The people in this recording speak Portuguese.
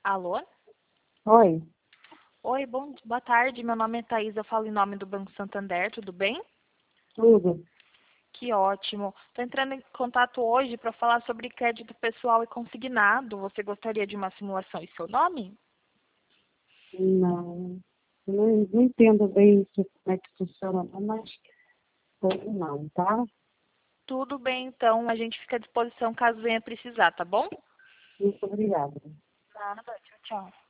Alô? Oi, Oi, boa tarde. Meu nome é Thaís, eu falo em nome do Banco Santander, tudo bem? tudo? Que ótimo. Estou entrando em contato hoje para falar sobre crédito pessoal e consignado. Você gostaria de uma simulação em seu nome? Não, não entendo bem como é que funciona, não, mas não, tá? Tudo bem, então. A gente fica à disposição caso venha precisar, tá bom? Muito obrigada. Nada, tchau, tchau.